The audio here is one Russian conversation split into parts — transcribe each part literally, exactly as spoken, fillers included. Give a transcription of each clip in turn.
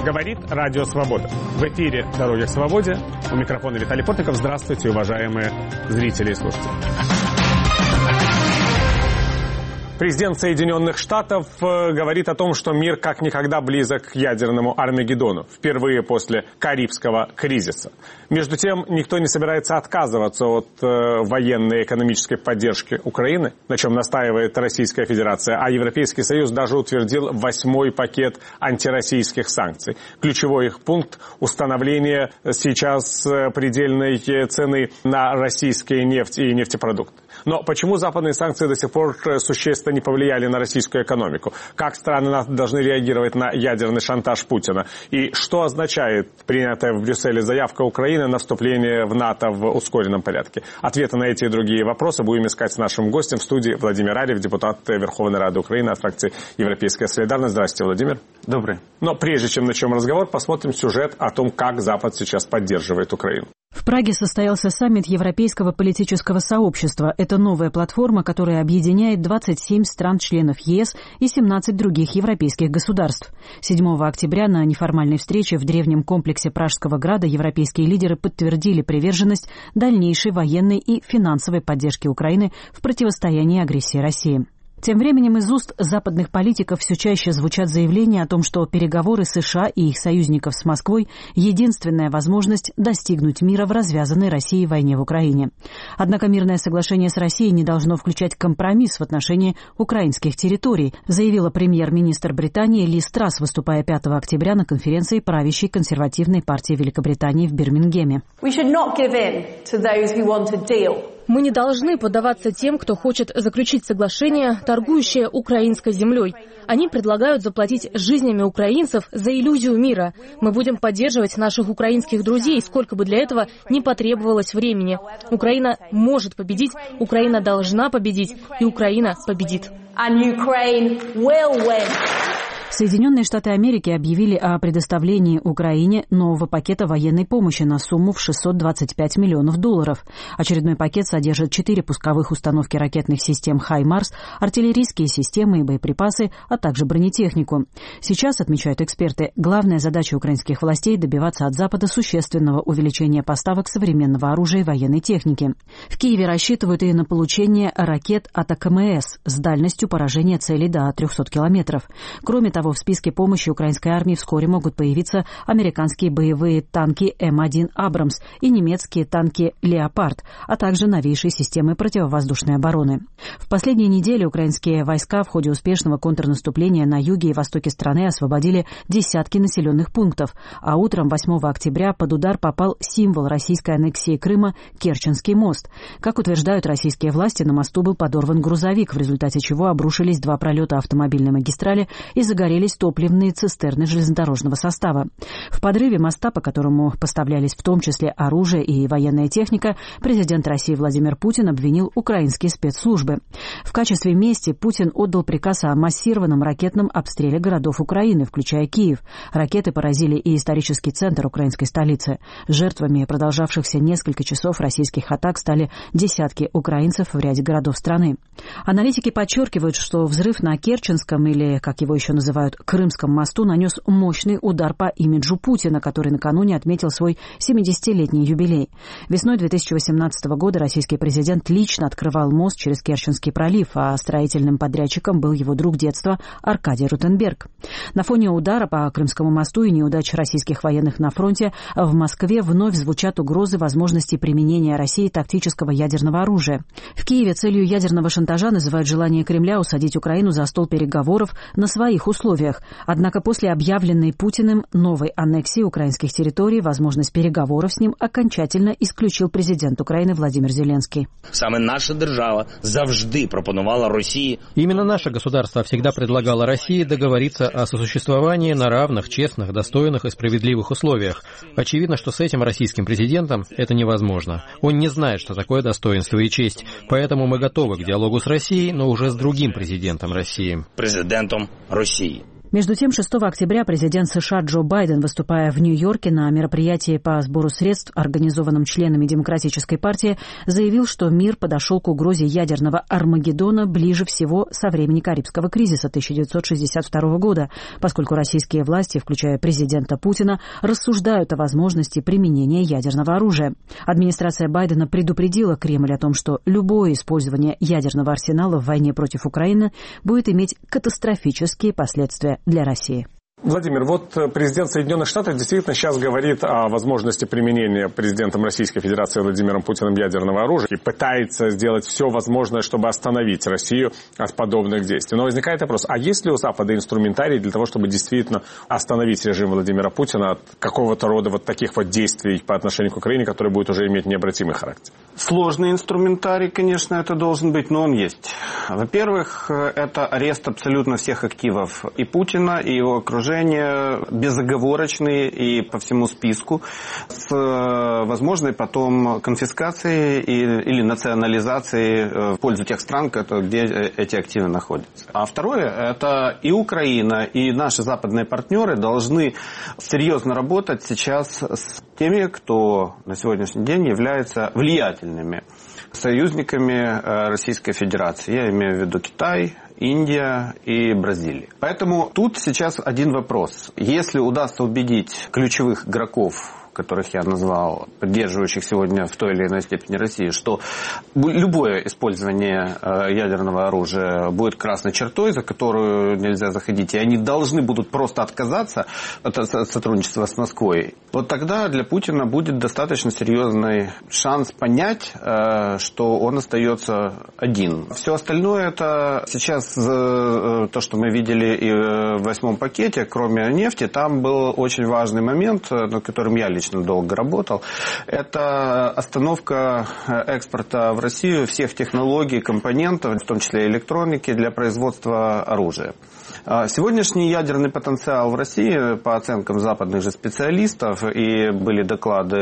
Говорит Радио Свобода. В эфире «Дороги к свободе». У микрофона Виталий Портников. Здравствуйте, уважаемые зрители и слушатели. Президент Соединенных Штатов говорит о том, что мир как никогда близок к ядерному Армагеддону, впервые после Карибского кризиса. Между тем, никто не собирается отказываться от э, военной и экономической поддержки Украины, на чем настаивает Российская Федерация, а Европейский Союз даже утвердил восьмой пакет антироссийских санкций. Ключевой их пункт – установление сейчас предельной цены на российские нефть и нефтепродукты. Но почему западные санкции до сих пор существенно не повлияли на российскую экономику? Как страны должны реагировать на ядерный шантаж Путина? И что означает принятая в Брюсселе заявка Украины на вступление в НАТО в ускоренном порядке? Ответы на эти и другие вопросы будем искать с нашим гостем в студии. Владимир Арьев, депутат Верховной Рады Украины от фракции «Европейская солидарность». Здравствуйте, Владимир. Добрый. Но прежде чем начнем разговор, посмотрим сюжет о том, как Запад сейчас поддерживает Украину. В Праге состоялся саммит Европейского политического сообщества. Это новая платформа, которая объединяет двадцать семь стран-членов ЕС и семнадцать других европейских государств. седьмого октября на неформальной встрече в древнем комплексе Пражского града европейские лидеры подтвердили приверженность дальнейшей военной и финансовой поддержки Украины в противостоянии агрессии России. Тем временем из уст западных политиков все чаще звучат заявления о том, что переговоры США и их союзников с Москвой – единственная возможность достигнуть мира в развязанной Россией войне в Украине. Однако мирное соглашение с Россией не должно включать компромисс в отношении украинских территорий, заявила премьер-министр Британии Лиз Трасс, выступая пятого октября на конференции правящей консервативной партии Великобритании в Бирмингеме. Мы не должны поддаваться тем, кто хочет заключить соглашение, торгующее украинской землей. Они предлагают заплатить жизнями украинцев за иллюзию мира. Мы будем поддерживать наших украинских друзей, сколько бы для этого ни потребовалось времени. Украина может победить, Украина должна победить, и Украина победит. Соединенные Штаты Америки объявили о предоставлении Украине нового пакета военной помощи на сумму в шестьсот двадцать пять миллионов долларов. Очередной пакет содержит четыре пусковых установки ракетных систем «Хаймарс», артиллерийские системы и боеприпасы, а также бронетехнику. Сейчас, отмечают эксперты, главная задача украинских властей – добиваться от Запада существенного увеличения поставок современного оружия и военной техники. В Киеве рассчитывают и на получение ракет «Атакамс» с дальностью поражения целей до трехсот километров. Кроме того, в списке помощи украинской армии вскоре могут появиться американские боевые танки эм один «Абрамс» и немецкие танки «Леопард», а также новейшие системы противовоздушной обороны. В последние недели украинские войска в ходе успешного контрнаступления на юге и востоке страны освободили десятки населенных пунктов, а утром восьмого октября под удар попал символ российской аннексии Крыма – Керченский мост. Как утверждают российские власти, на мосту был подорван грузовик, в результате чего обрушились два пролета автомобильной магистрали и загорелись топливные цистерны железнодорожного состава. В подрыве моста, по которому поставлялись в том числе оружие и военная техника, президент России Владимир Путин обвинил украинские спецслужбы. В качестве мести Путин отдал приказ о массированном ракетном обстреле городов Украины, включая Киев. Ракеты поразили и исторический центр украинской столицы. Жертвами продолжавшихся несколько часов российских атак стали десятки украинцев в ряде городов страны. Аналитики подчеркивают, что взрыв на Керченском, или, как его еще называют, Крымском мосту, нанес мощный удар по имиджу Путина, который накануне отметил свой семидесятилетний юбилей. Весной две тысячи восемнадцатого года российский президент лично открывал мост через Керченский пролив, а строительным подрядчиком был его друг детства Аркадий Ротенберг. На фоне удара по Крымскому мосту и неудач российских военных на фронте в Москве вновь звучат угрозы возможности применения России тактического ядерного оружия. В Киеве целью ядерного шантажа называют желание Кремля усадить Украину за стол переговоров на своих условиях. Однако после объявленной Путиным новой аннексии украинских территорий возможность переговоров с ним окончательно исключил президент Украины Владимир Зеленский. Саме наша держава завжди пропонувала России. Именно наше государство всегда предлагало России договориться о сосуществовании на равных, честных, достойных и справедливых условиях. Очевидно, что с этим российским президентом это невозможно. Он не знает, что такое достоинство и честь. Поэтому мы готовы к диалогу с Россией, но уже с другим президентом России. Президентом России. Между тем, шестого октября президент США Джо Байден, выступая в Нью-Йорке на мероприятии по сбору средств, организованном членами Демократической партии, заявил, что мир подошел к угрозе ядерного Армагеддона ближе всего со времени Карибского кризиса тысяча девятьсот шестьдесят второго года, поскольку российские власти, включая президента Путина, рассуждают о возможности применения ядерного оружия. Администрация Байдена предупредила Кремль о том, что любое использование ядерного арсенала в войне против Украины будет иметь катастрофические последствия для России. Владимир, вот президент Соединенных Штатов действительно сейчас говорит о возможности применения президентом Российской Федерации Владимиром Путиным ядерного оружия и пытается сделать все возможное, чтобы остановить Россию от подобных действий. Но возникает вопрос, а есть ли у Запада инструментарий для того, чтобы действительно остановить режим Владимира Путина от какого-то рода вот таких вот действий по отношению к Украине, которые будут уже иметь необратимый характер? Сложный инструментарий, конечно, это должен быть, но он есть. Во-первых, это арест абсолютно всех активов и Путина, и его окружения, безоговорочные и по всему списку, с возможной потом конфискацией или национализацией в пользу тех стран, где эти активы находятся. А второе, это и Украина, и наши западные партнеры должны серьезно работать сейчас с теми, кто на сегодняшний день является влиятельными союзниками Российской Федерации. Я имею в виду Китай, Индия и Бразилия. Поэтому тут сейчас один вопрос. Если удастся убедить ключевых игроков, которых я назвал, поддерживающих сегодня в той или иной степени России, что любое использование ядерного оружия будет красной чертой, за которую нельзя заходить, и они должны будут просто отказаться от сотрудничества с Москвой, вот тогда для Путина будет достаточно серьезный шанс понять, что он остается один. Все остальное это сейчас то, что мы видели и в восьмом пакете, кроме нефти, там был очень важный момент, над которым я лично долго работал, это остановка экспорта в Россию всех технологий, компонентов, в том числе электроники, для производства оружия. Сегодняшний ядерный потенциал в России, по оценкам западных же специалистов, и были доклады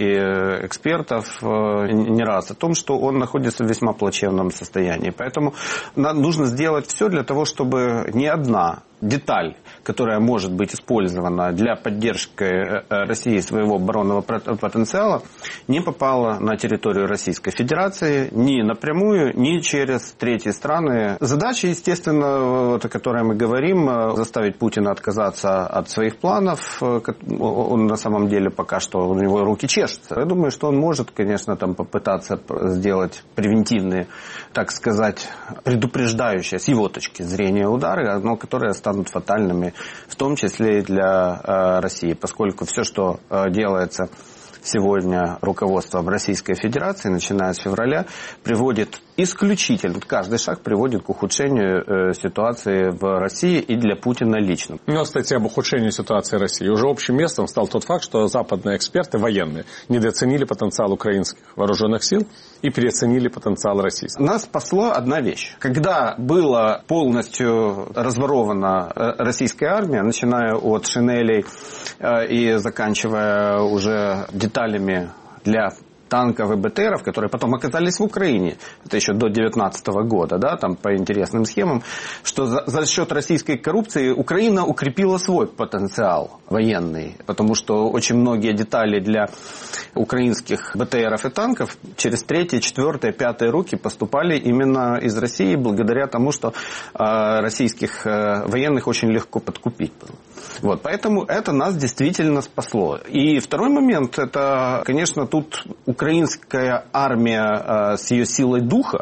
и экспертов не раз о том, что он находится в весьма плачевном состоянии. Поэтому нужно сделать все для того, чтобы ни одна деталь, которая может быть использована для поддержки России своего оборонного потенциала, не попала на территорию Российской Федерации ни напрямую, ни через третьи страны. Задача, естественно, о которой мы говорим, заставить Путина отказаться от своих планов. Он на самом деле пока что, у него руки чешутся. Я думаю, что он может, конечно, там попытаться сделать превентивные, так сказать, предупреждающие с его точки зрения удары, но которые станут фатальными, в том числе и для э, России, поскольку все, что э, делается сегодня руководством Российской Федерации, начиная с февраля, приводит исключительно, каждый шаг приводит к ухудшению э, ситуации в России и для Путина лично. Ну, кстати, об ухудшении ситуации в России. Уже общим местом стал тот факт, что западные эксперты, военные, недооценили потенциал украинских вооруженных сил и переоценили потенциал российских. Нас спасла одна вещь. Когда была полностью разворована российская армия, начиная от шинелей э, и заканчивая уже деталями для танков и БТРов, которые потом оказались в Украине, это еще до девятнадцатого года, да, там по интересным схемам, что за, за счет российской коррупции Украина укрепила свой потенциал военный, потому что очень многие детали для украинских БТРов и танков через третьи, четвертые, пятые руки поступали именно из России, благодаря тому, что э, российских э, военных очень легко подкупить было. Вот, поэтому это нас действительно спасло. И второй момент, это, конечно, тут украинская армия э, с ее силой духа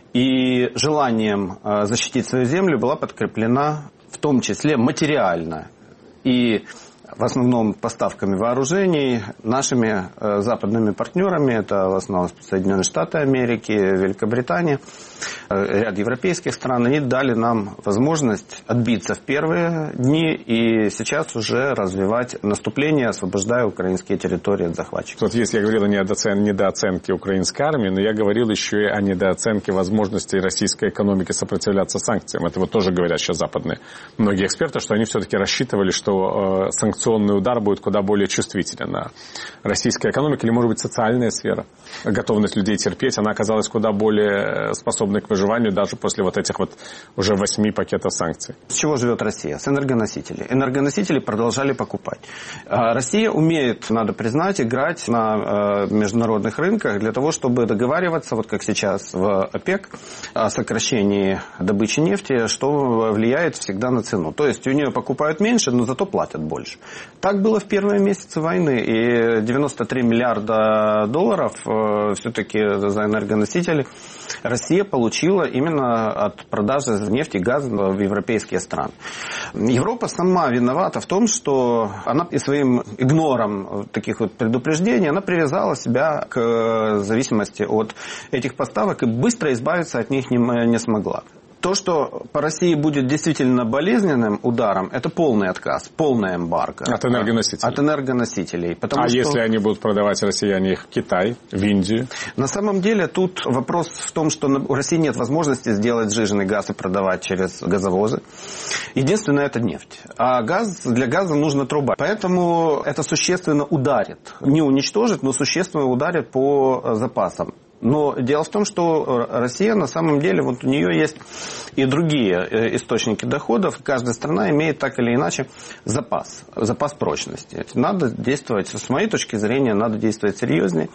и желанием э, защитить свою землю была подкреплена в том числе материально. И в основном поставками вооружений нашими э, западными партнерами, это в основном Соединенные Штаты Америки, Великобритания, э, ряд европейских стран, они дали нам возможность отбиться в первые дни и сейчас уже развивать наступление, освобождая украинские территории от захватчиков. Вот если я говорил о недооценке украинской армии, но я говорил еще и о недооценке возможностей российской экономики сопротивляться санкциям. Это вот тоже говорят сейчас западные многие эксперты, что они все-таки рассчитывали, что э, санкционные санкционный удар будет куда более чувствителен на российской экономике, или, может быть, социальная сфера. Готовность людей терпеть, она оказалась куда более способной к выживанию даже после вот этих вот уже восьми пакетов санкций. С чего живет Россия? С энергоносителей. Энергоносители продолжали покупать. Россия умеет, надо признать, играть на международных рынках для того, чтобы договариваться, вот как сейчас в ОПЕК, о сокращении добычи нефти, что влияет всегда на цену. То есть у нее покупают меньше, но зато платят больше. Так было в первые месяцы войны. И девяносто три миллиарда долларов все-таки за энергоносители Россия получила именно от продажи нефти и газа в европейские страны. Европа сама виновата в том, что она и своим игнором таких вот предупреждений, она привязала себя к зависимости от этих поставок и быстро избавиться от них не, не смогла. То, что по России будет действительно болезненным ударом, это полный отказ, полная эмбарго. От энергоносителей. От энергоносителей. А что... если они будут продавать россияне их в Китай, в Индию? На самом деле тут вопрос в том, что у России нет возможности сделать сжиженный газ и продавать через газовозы. Единственное, это нефть. А газ, для газа нужна труба. Поэтому это существенно ударит. Не уничтожит, но существенно ударит по запасам. Но дело в том, что Россия на самом деле, вот у нее есть и другие источники доходов. Каждая страна имеет так или иначе запас, запас прочности. Надо действовать, с моей точки зрения, надо действовать серьезнее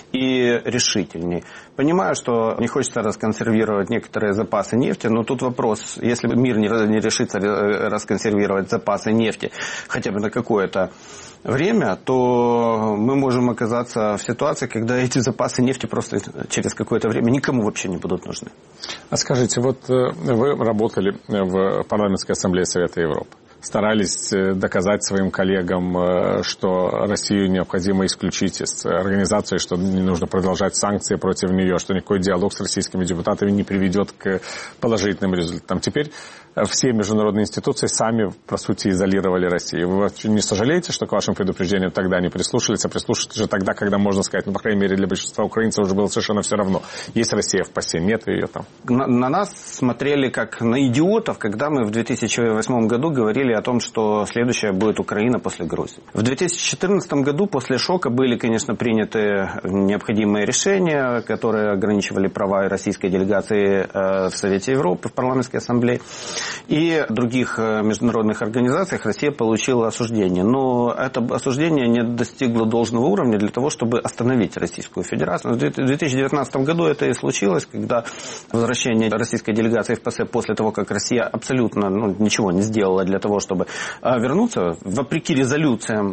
и решительнее. Понимаю, что не хочется расконсервировать некоторые запасы нефти, но тут вопрос, если мир не решится расконсервировать запасы нефти хотя бы на какое-то время, то мы можем оказаться в ситуации, когда эти запасы нефти просто через какое-то время никому вообще не будут нужны. А скажите, вот вы работали в Парламентской ассамблее Совета Европы. Старались доказать своим коллегам, что Россию необходимо исключить из организации, что не нужно продолжать санкции против нее, что никакой диалог с российскими депутатами не приведет к положительным результатам. Теперь все международные институции сами, по сути, изолировали Россию. Вы не сожалеете, что к вашим предупреждениям тогда не прислушались, а прислушались же тогда, когда можно сказать, ну, по крайней мере, для большинства украинцев уже было совершенно все равно. Есть Россия в ПАСЕ, нет ее там. На, на нас смотрели как на идиотов, когда мы в две тысячи восьмом году говорили о том, что следующая будет Украина после Грузии. В две тысячи четырнадцатом году после шока были, конечно, приняты необходимые решения, которые ограничивали права российской делегации в Совете Европы, в Парламентской ассамблее и других международных организациях. Россия получила осуждение. Но это осуждение не достигло должного уровня для того, чтобы остановить Российскую Федерацию. В две тысячи девятнадцатом году это и случилось, когда возвращение российской делегации в ПАСЕ после того, как Россия абсолютно ну, ничего не сделала для того, чтобы вернуться, вопреки резолюциям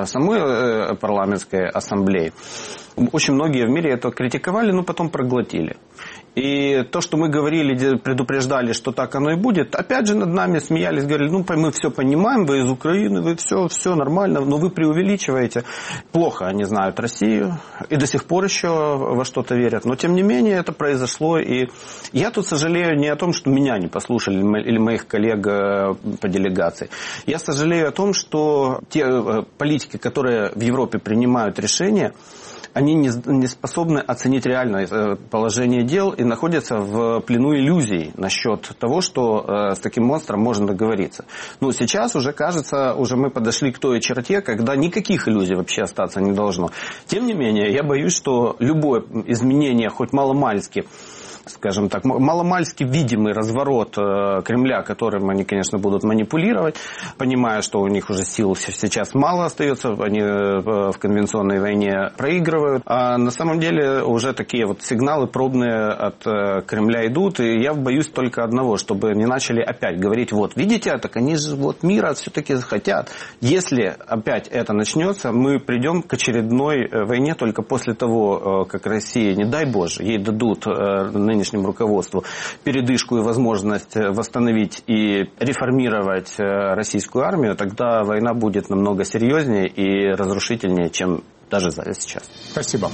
самой парламентской ассамблеи. Очень многие в мире это критиковали, но потом проглотили. И то, что мы говорили, предупреждали, что так оно и будет, опять же над нами смеялись, говорили, ну мы все понимаем, вы из Украины, вы все, все нормально, но вы преувеличиваете. Плохо они знают Россию и до сих пор еще во что-то верят. Но тем не менее это произошло. И я тут сожалею не о том, что меня не послушали или моих коллег по делегации. Я сожалею о том, что те политики, которые в Европе принимают решения, они не способны оценить реальное положение дел и находятся в плену иллюзий насчет того, что с таким монстром можно договориться. Ну, сейчас уже, кажется, уже мы подошли к той черте, когда никаких иллюзий вообще остаться не должно. Тем не менее, я боюсь, что любое изменение, хоть маломальски, скажем так, маломальски видимый разворот Кремля, которым они, конечно, будут манипулировать, понимая, что у них уже сил сейчас мало остается, они в конвенционной войне проигрывают. А на самом деле уже такие вот сигналы пробные от Кремля идут, и я боюсь только одного, чтобы не начали опять говорить, вот, видите, так они же вот мира все-таки хотят. Если опять это начнется, мы придем к очередной войне только после того, как Россия, не дай Боже, ей дадут нынешнему руководству передышку и возможность восстановить и реформировать российскую армию, тогда война будет намного серьезнее и разрушительнее, чем даже сейчас. Спасибо.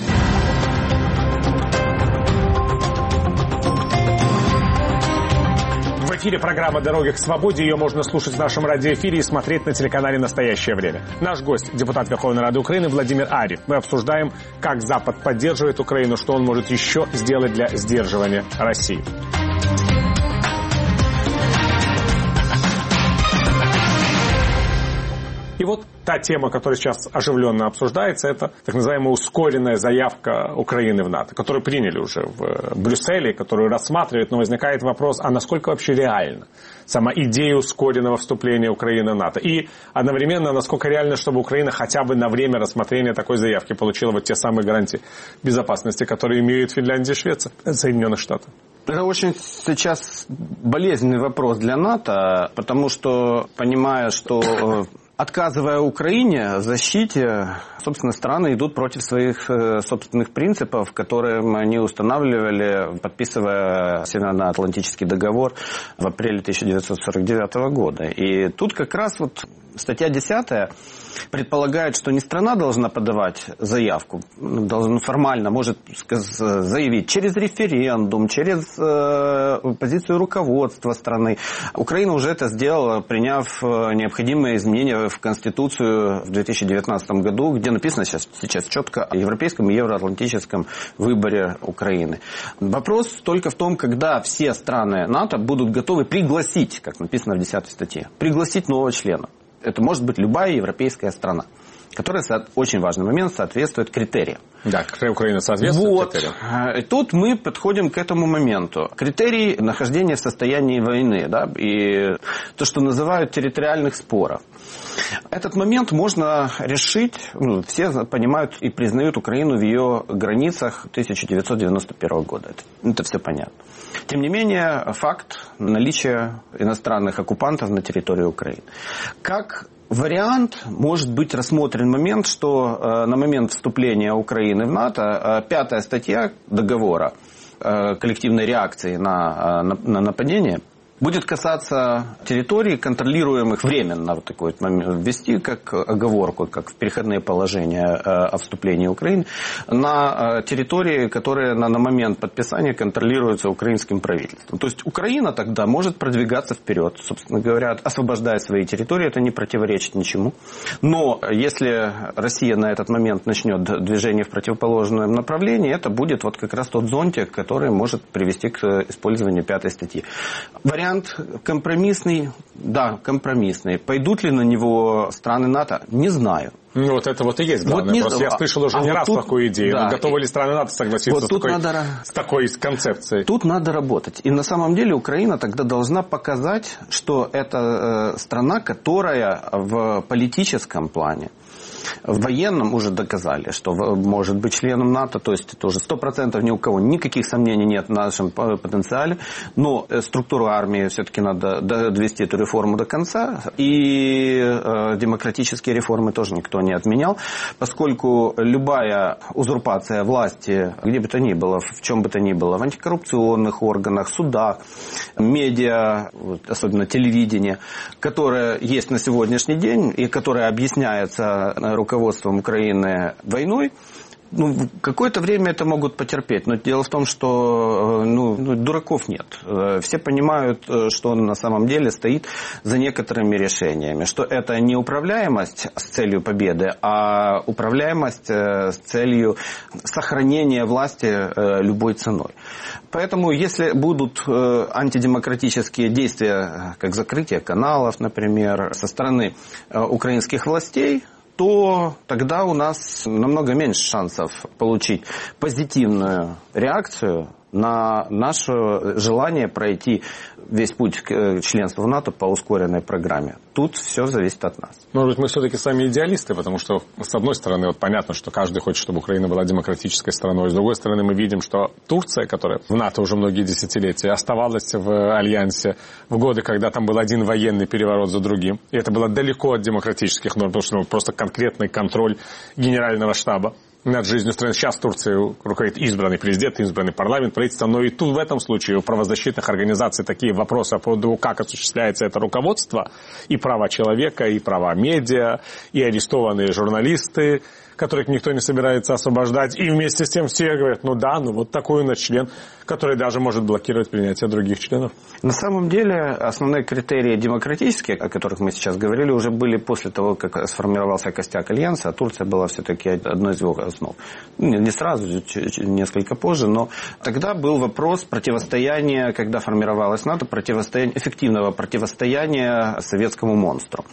В эфире программа «Дороги к свободе». Ее можно слушать в нашем радиоэфире и смотреть на телеканале «Настоящее время». Наш гость – депутат Верховной Рады Украины Владимир Арьев. Мы обсуждаем, как Запад поддерживает Украину, что он может еще сделать для сдерживания России. И вот та тема, которая сейчас оживленно обсуждается, это так называемая ускоренная заявка Украины в НАТО, которую приняли уже в Брюсселе, которую рассматривают, но возникает вопрос, а насколько вообще реально сама идея ускоренного вступления Украины в НАТО? И одновременно, насколько реально, чтобы Украина хотя бы на время рассмотрения такой заявки получила вот те самые гарантии безопасности, которые имеют Финляндия и Швеция, Соединенных Штатов? Это очень сейчас болезненный вопрос для НАТО, потому что, понимая, что отказывая Украине в защите, собственно, страны идут против своих собственных принципов, которые они устанавливали, подписывая Североатлантический договор в апреле тысяча девятьсот сорок девятого года. И тут как раз вот статья десятая предполагает, что не страна должна подавать заявку, должна формально может заявить через референдум, через э, позицию руководства страны. Украина уже это сделала, приняв необходимые изменения в Конституцию в две тысячи девятнадцатом году, где написано сейчас, сейчас четко о европейском и евроатлантическом выборе Украины. Вопрос только в том, когда все страны НАТО будут готовы пригласить, как написано в десятой статье, пригласить нового члена. Это может быть любая европейская страна, которая, очень важный момент, соответствует критериям. Да, Украина соответствует вот. критериям. И тут мы подходим к этому моменту. Критерий нахождения в состоянии войны, да, и то, что называют территориальных споров. Этот момент можно решить, ну, все понимают и признают Украину в ее границах тысяча девятьсот девяносто первого года. Это, это все понятно. Тем не менее, факт наличия иностранных оккупантов на территории Украины. Как вариант может быть рассмотрен момент, что э, на момент вступления Украины в НАТО э, пятая статья договора э, коллективной реакции на, э, на, на нападение будет касаться территорий, контролируемых временно, вот такой вот момент ввести, как оговорку, как в переходные положения о вступлении Украины, на территории, которые на, на момент подписания контролируются украинским правительством. То есть Украина тогда может продвигаться вперед, собственно говоря, освобождая свои территории, это не противоречит ничему. Но если Россия на этот момент начнет движение в противоположном направлении, это будет вот как раз тот зонтик, который может привести к использованию пятой статьи. Вариант компромиссный, да, компромиссный. Пойдут ли на него страны НАТО, не знаю. Ну, вот это вот и есть главное. Вот не... Просто я слышал уже а не вот раз тут... такую идею. Да. Готовы ли страны НАТО согласиться вот с, такой, надо... с такой концепцией? Тут надо работать. И на самом деле Украина тогда должна показать, что это страна, которая в политическом плане, в военном уже доказали, что может быть членом НАТО, то есть это уже сто процентов ни у кого никаких сомнений нет в нашем потенциале, но структуру армии все-таки надо довести эту реформу до конца, и демократические реформы тоже никто не отменял, поскольку любая узурпация власти, где бы то ни было, в чем бы то ни было, в антикоррупционных органах, судах, медиа, особенно телевидение, которое есть на сегодняшний день и которое объясняется руководством Украины войной, ну, какое-то время это могут потерпеть. Но дело в том, что ну, дураков нет. Все понимают, что на самом деле стоит за некоторыми решениями. Что это не управляемость с целью победы, а управляемость с целью сохранения власти любой ценой. Поэтому, если будут антидемократические действия, как закрытие каналов, например, со стороны украинских властей, то тогда у нас намного меньше шансов получить позитивную реакцию на наше желание пройти весь путь к членству в НАТО по ускоренной программе. Тут все зависит от нас. Может быть, мы все-таки сами идеалисты, потому что, с одной стороны, вот понятно, что каждый хочет, чтобы Украина была демократической страной. С другой стороны, мы видим, что Турция, которая в НАТО уже многие десятилетия, оставалась в альянсе в годы, когда там был один военный переворот за другим. И это было далеко от демократических норм, потому что ну, просто конкретный контроль генерального штаба над жизнью страны. Сейчас в Турции руководит избранный президент, избранный парламент, правительство, но и тут в этом случае у правозащитных организаций такие вопросы по поводу, как осуществляется это руководство, и права человека, и права медиа, и арестованные журналисты, которых никто не собирается освобождать, и вместе с тем все говорят, ну да, ну вот такой у нас член, который даже может блокировать принятие других членов. На самом деле основные критерии демократические, о которых мы сейчас говорили, уже были после того, как сформировался костяк альянса, а Турция была все-таки одной из его основ. Не сразу, несколько позже, но тогда был вопрос противостояния, когда формировалась НАТО, противостояния, эффективного противостояния советскому монстру.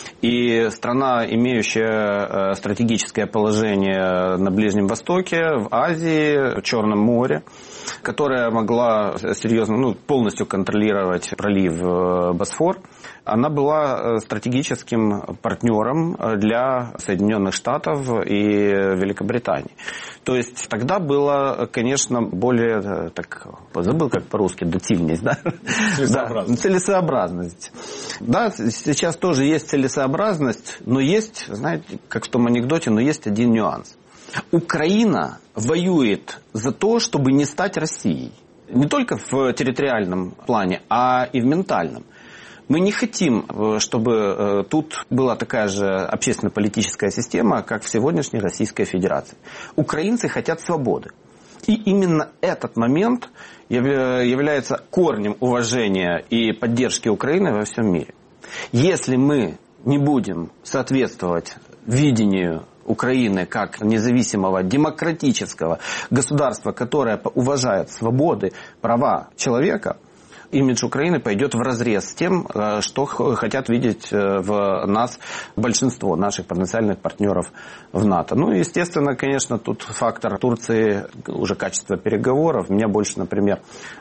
И страна, имеющая стратегическое положение на Ближнем Востоке, в Азии, в Черном море, которая могла серьезно, ну, полностью контролировать пролив Босфор, она была стратегическим партнером для Соединенных Штатов и Великобритании. То есть тогда было, конечно, более, так, забыл как по-русски, доцильность, да? Целесообразность. Да, целесообразность. Да, сейчас тоже есть целесообразность, но есть, знаете, как в том анекдоте, но есть один нюанс. Украина воюет за то, чтобы не стать Россией. Не только в территориальном плане, а и в ментальном. Мы не хотим, чтобы тут была такая же общественно-политическая система, как в сегодняшней Российской Федерации. Украинцы хотят свободы. И именно этот момент является корнем уважения и поддержки Украины во всем мире. Если мы не будем соответствовать видению Украины как независимого демократического государства, которое уважает свободы, права человека, имидж Украины пойдет вразрез с тем, что хотят видеть в нас большинство наших потенциальных партнеров в НАТО. Ну, естественно, конечно, тут фактор Турции, уже качество переговоров. Меня больше, например,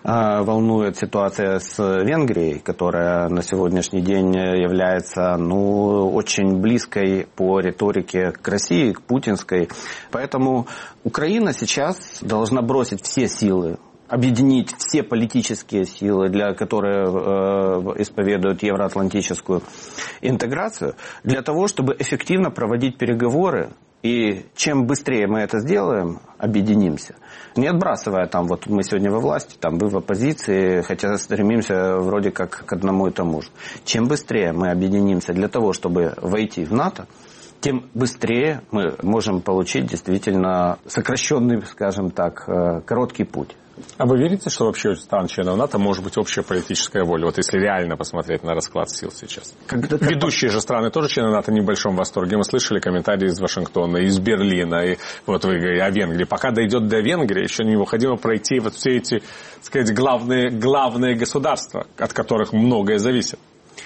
волнует ситуация с Венгрией, которая на сегодняшний день является, ну, очень близкой по риторике к России, к путинской. Поэтому Украина сейчас должна бросить все силы, объединить все политические силы, для, которые э, исповедуют евроатлантическую интеграцию, для того, чтобы эффективно проводить переговоры. И чем быстрее мы это сделаем, объединимся. Не отбрасывая там, вот мы сегодня во власти, там вы в оппозиции, хотя стремимся вроде как к одному и тому же. Чем быстрее мы объединимся для того, чтобы войти в НАТО, тем быстрее мы можем получить действительно сокращенный, скажем так, короткий путь. А вы верите, что вообще у стран-членов НАТО может быть общая политическая воля? Вот если реально посмотреть на расклад сил сейчас. Когда ведущие же страны тоже члены НАТО не в большом восторге. Мы слышали комментарии из Вашингтона, из Берлина. И вот вы говорите о Венгрии. Пока дойдет до Венгрии, еще необходимо пройти вот все эти, так сказать, главные, главные государства, от которых многое зависит.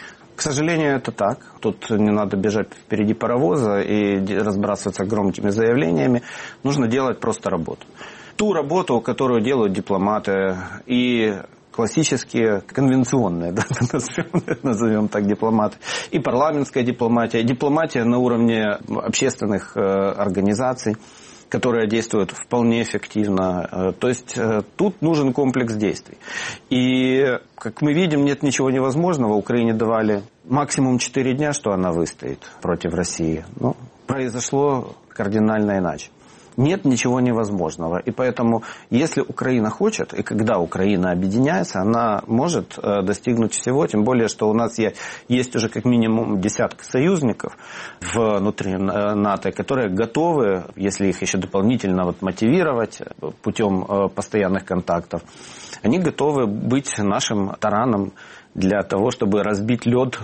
К сожалению, это так. Тут не надо бежать впереди паровоза и разбрасываться громкими заявлениями. Нужно делать просто работу. Ту работу, которую делают дипломаты и классические, конвенционные, да, назовем, назовем так, дипломаты, и парламентская дипломатия, дипломатия на уровне общественных э, организаций, которые действуют вполне эффективно. То есть тут нужен комплекс действий. И, как мы видим, нет ничего невозможного. Украине давали максимум четыре дня, что она выстоит против России. Но произошло кардинально иначе. Нет ничего невозможного. И поэтому, если Украина хочет, и когда Украина объединяется, она может достигнуть всего. Тем более, что у нас есть уже как минимум десятка союзников внутри НАТО, которые готовы, если их еще дополнительно вот мотивировать путем постоянных контактов, они готовы быть нашим тараном для того, чтобы разбить лед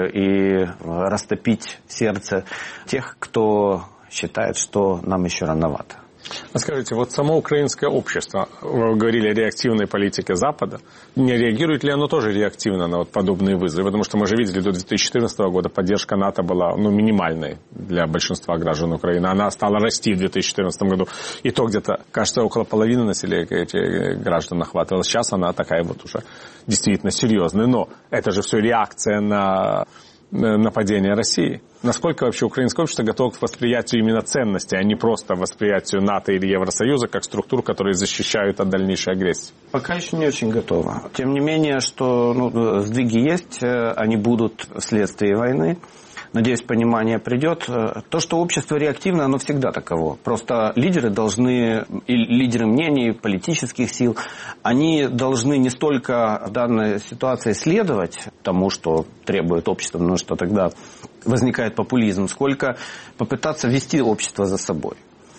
и растопить сердце тех, кто считает, что нам еще рановато. А скажите, вот само украинское общество, вы говорили о реактивной политике Запада, не реагирует ли оно тоже реактивно на вот подобные вызовы? Потому что мы же видели, до две тысячи четырнадцатого года поддержка НАТО была, ну, минимальной для большинства граждан Украины. Она стала расти в две тысячи четырнадцатом году. И то где-то, кажется, около половины населения этих граждан охватывала. Сейчас она такая вот уже действительно серьезная. Но это же все реакция на нападение России. Насколько вообще украинское общество готово к восприятию именно ценностей, а не просто восприятию НАТО или Евросоюза как структур, которые защищают от дальнейшей агрессии? Пока еще не очень готово. Тем не менее, что ну, сдвиги есть, они будут вследствие войны. Надеюсь, понимание придет. То, что общество реактивно, оно всегда таково. Просто лидеры должны, и лидеры мнений, политических сил, они должны не столько в данной ситуации следовать тому, что требует общество, потому что тогда возникает популизм, сколько попытаться вести общество за собой.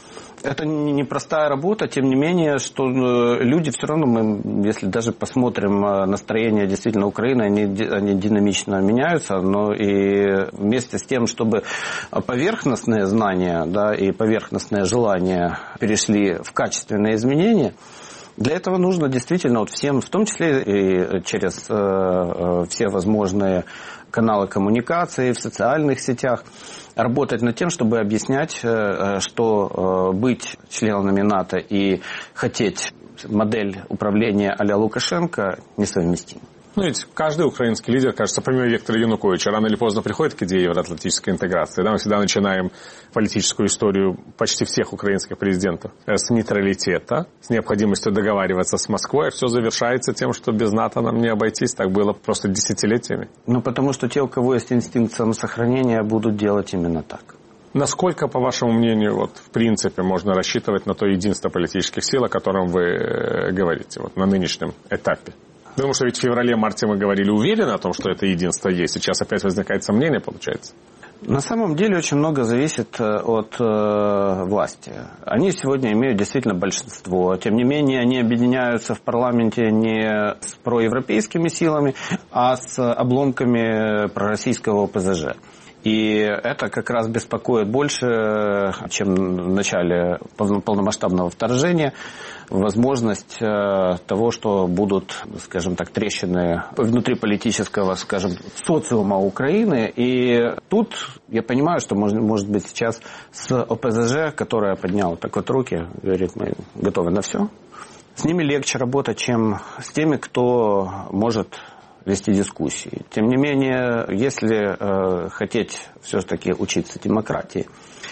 Это непростая работа, тем не менее, что люди все равно, мы, если даже посмотрим настроение действительно Украины, они, они динамично меняются, но и вместе с тем, чтобы поверхностные знания, да, и поверхностное желание перешли в качественные изменения, для этого нужно действительно вот всем, в том числе и через э, все возможные каналы коммуникации в социальных сетях, работать над тем, чтобы объяснять, э, что э, быть членами НАТО и хотеть модель управления а-ля Лукашенко несовместимо. Ну, ведь каждый украинский лидер, кажется, помимо Виктора Януковича, рано или поздно приходит к идее евроатлантической интеграции. Да, мы всегда начинаем политическую историю почти всех украинских президентов с нейтралитета, с необходимостью договариваться с Москвой, а все завершается тем, что без НАТО нам не обойтись. Так было просто десятилетиями. Ну, потому что те, у кого есть инстинкт самосохранения, будут делать именно так. Насколько, по вашему мнению, вот, в принципе, можно рассчитывать на то единство политических сил, о котором вы говорите вот, на нынешнем этапе? Потому что ведь в феврале-марте мы говорили уверенно о том, что это единство есть. Сейчас опять возникает сомнение, получается. На самом деле очень много зависит от э, власти. Они сегодня имеют действительно большинство. Тем не менее, они объединяются в парламенте не с проевропейскими силами, а с обломками пророссийского о пэ зэ жэ. И это как раз беспокоит больше, чем в начале полномасштабного вторжения, возможность того, что будут, скажем так, трещины внутриполитического, скажем, социума Украины. И тут я понимаю, что может, может быть сейчас с о пэ зэ жэ, которая подняла так вот руки, говорит, мы готовы на все, с ними легче работать, чем с теми, кто может вести дискуссии. Тем не менее, если э, хотеть все-таки учиться демократии,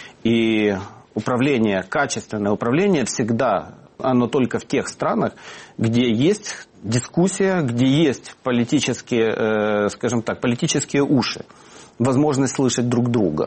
и управление, качественное управление всегда, оно только в тех странах, где есть дискуссия, где есть политические, э, скажем так, политические уши, возможность слышать друг друга.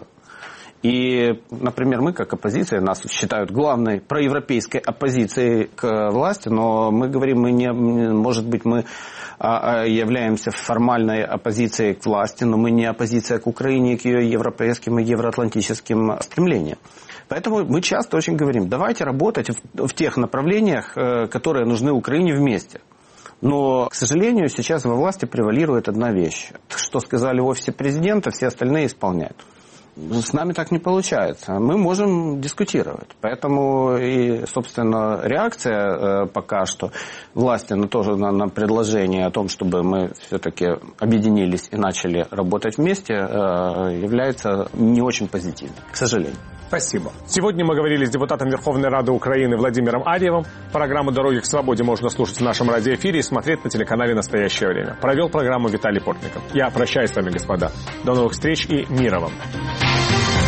И, например, мы, как оппозиция, нас считают главной проевропейской оппозицией к власти, но мы говорим, мы не, может быть, мы являемся формальной оппозицией к власти, но мы не оппозиция к Украине, к ее европейским и евроатлантическим стремлениям. Поэтому мы часто очень говорим, давайте работать в, в тех направлениях, которые нужны Украине вместе. Но, к сожалению, сейчас во власти превалирует одна вещь. Что сказали в офисе президента, все остальные исполняют. С нами так не получается. Мы можем дискутировать. Поэтому и, собственно, реакция э, пока что власти на, тоже на, на предложение о том, чтобы мы все-таки объединились и начали работать вместе, э, является не очень позитивной, к сожалению. Спасибо. Сегодня мы говорили с депутатом Верховной Рады Украины Владимиром Арьевым. Программу «Дороги к свободе» можно слушать в нашем радиоэфире и смотреть на телеканале «Настоящее время». Провел программу Виталий Портников. Я прощаюсь с вами, господа. До новых встреч и мира вам.